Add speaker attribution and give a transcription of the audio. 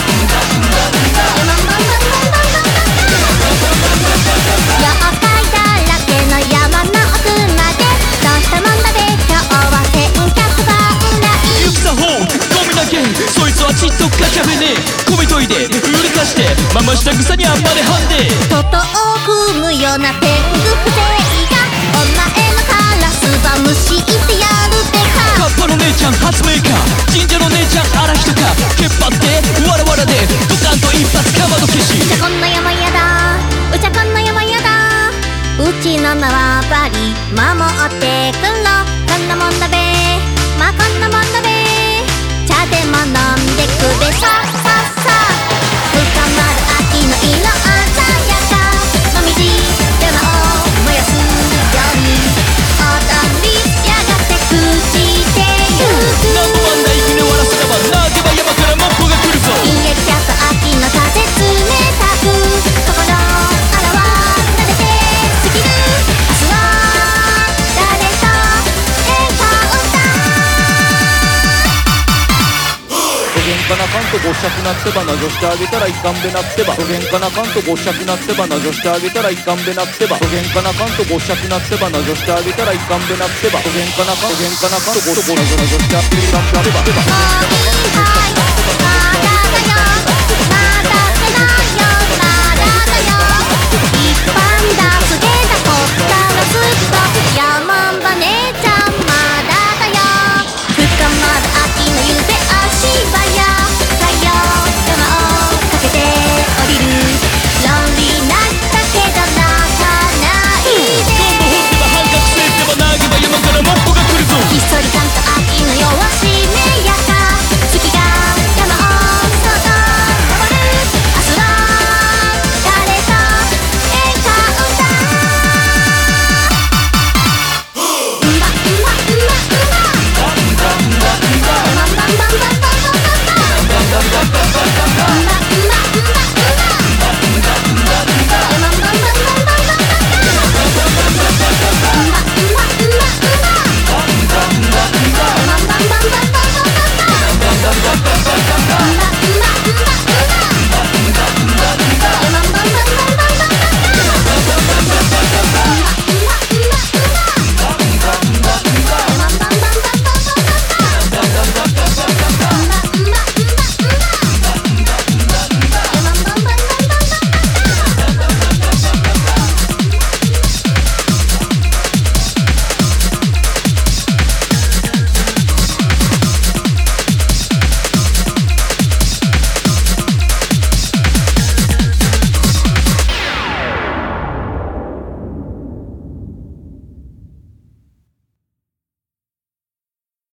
Speaker 1: そいつはちっとかしゃべねえこびといて売りかしてまました草にあんまではんで
Speaker 2: トトを踏むような天狗不正がお前のカラスばむしいてやるべか
Speaker 1: カッパの姉ちゃん発明家神社の姉ちゃん荒人かけっぱってわらわらでドカンと一発かまど消し
Speaker 2: うちゃこんな山やだうちゃこんな山やだうちの縄張り守ってくろこんなもんだべまあこんなもんだべ茶でも飲んでくべさささ深まる秋の色鮮やかもみじ山を燃やすように踊りやがて朽ちてゆく
Speaker 1: ナンバーワン大気に終わらせたばなけば山からモップが来るぞ
Speaker 2: イエキャと秋の風冷たく心あらわ撫でて過ぎる明日は誰と笑顔だ
Speaker 3: どげんかなかんとごっしゃくなってばなじょしてあげたらいかんべなってばどげんかなかんとごっしゃくなってばなじょしてあげたらいかんべなってばどげんかなかんとごっしゃくなってばなじょしてあげたらいかんべなってばどげんかなかんとごっしゃくなってばなじょしてあげたらいかんべなってば
Speaker 2: もういいはい